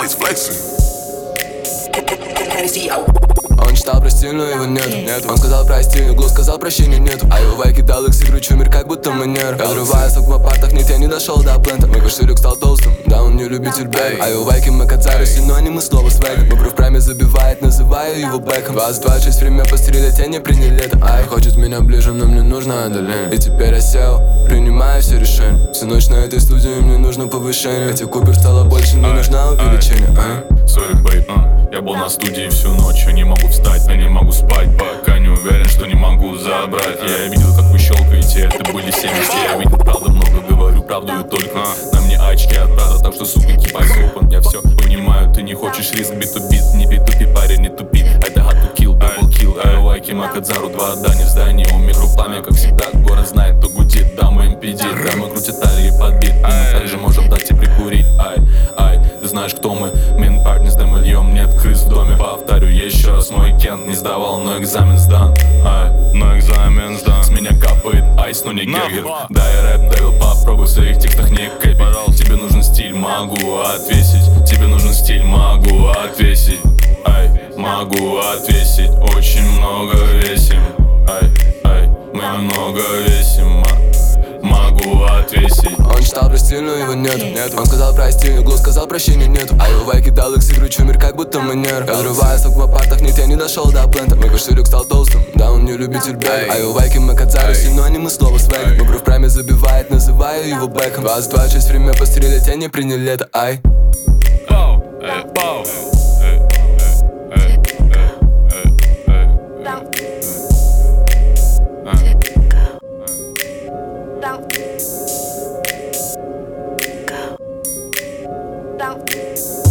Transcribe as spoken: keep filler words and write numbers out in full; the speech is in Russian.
always flexing. Он читал про стиль, но его нет, нет. Он сказал прости, углу сказал прощения нет. А его вайки дал их игручу мир, как будто манер. Разрываясь в аквапартах, нет, я не дошел до плента. Мой кошелек стал толстым, да он не любитель бэк. А его вайки Макацару синонимы слова свэг. Бобру в прайме забивает, называю его бэком. двадцать двадцать шесть, время пострелять, я не принял это. Ай, хочет меня ближе, но мне нужно отдаление. И теперь я сел, принимаю все решения. Всю ночь на этой студии мне нужно повышение. Хотя Купер стало больше, не нужна увеличение. Sorry, babe, uh. Я был на студии всю ночь, я не могу встать, я не могу спать, пока не уверен, что не могу забрать. Я видел, как вы щелкаете, это были семьдесят. Я видел, правда, много говорю, правду и только на мне очки от Прада, так что, сука, keep eyes open. Я все понимаю, ты не хочешь риск, бит to бит, не бит тупи, парень, не тупи. Это hard to kill, double kill, айвайки, Макадзару, два дани в здании. У микро пламя, как всегда, город знает, кто гудит. Дамы эм пи ди, дамы крутят талии под бит. Мы также можем дать тебе прикурить, ай, ай. Ты знаешь, кто мы, мин парни с демо льем, нет крыс в доме. Повторю еще раз, мой Кент не сдавал, но экзамен сдан. Ай, но экзамен сдан. С меня капает айс, но не гегер. Дай рэп, Дэвил, попробуй в своих текстах не кэпить. Тебе нужен стиль, могу отвесить. Тебе нужен стиль, могу отвесить. Ай, могу отвесить. Очень много весим. Ай, ай, мы много весим. Могу отвесить. Он читал про стиль, но его нет, нет. Он сказал прости, углу сказал прощения нет. А его вайки дал их игручу мир, как будто манер. Разрываясь в аквапартах, нет, я не дошел до плента. Мой кошелек стал толстым, да он не любитель бэк. А его вайки Макацару синонимы слова свэг. Бобру в прайме забивает, называю его бэком. двадцать двадцать шесть, время пострелять, я не принял это, ай. Пау, эй, пау. Down.